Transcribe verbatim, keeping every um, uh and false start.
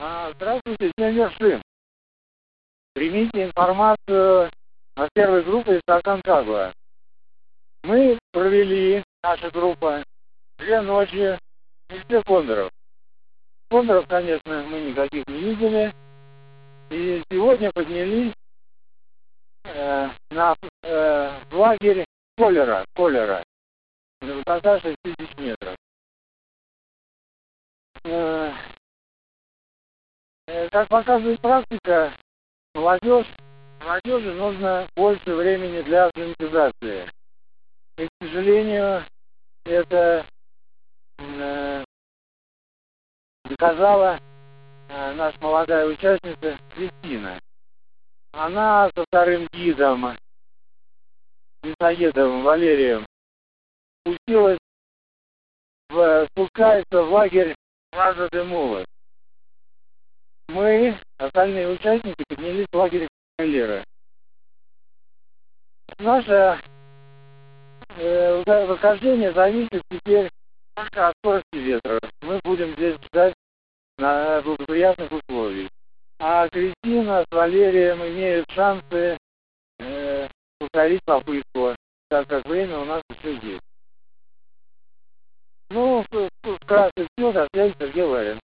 А, Здравствуйте, семь вершин. Примите информацию от первой группы из Аконкагуа. Мы провели, наша группа, две ночи в устье Кондоров. Кондоров, конечно, мы никаких не видели. И сегодня поднялись э, на э, в лагерь Колера, Колера, на высота шесть тысяч метров. Э, э, как показывает практика, молодежь, молодежи нужно больше времени для акклиматизации. И, к сожалению, это э, доказала э, наша молодая участница Кристина. Она со вторым гидом, мясоедом Валерием, спустилась, в, спускается в лагерь Плаза де Мулы. Мы, остальные участники, поднялись в лагерь Лера. Наше э, восхождение зависит теперь только от скорости ветра. Мы будем здесь ждать на благоприятных условиях. А Кристина с Валерием имеют шансы э, повторить попытку, так как время у нас еще есть. Ну, вкратце все, до связи, Сергей Ларин.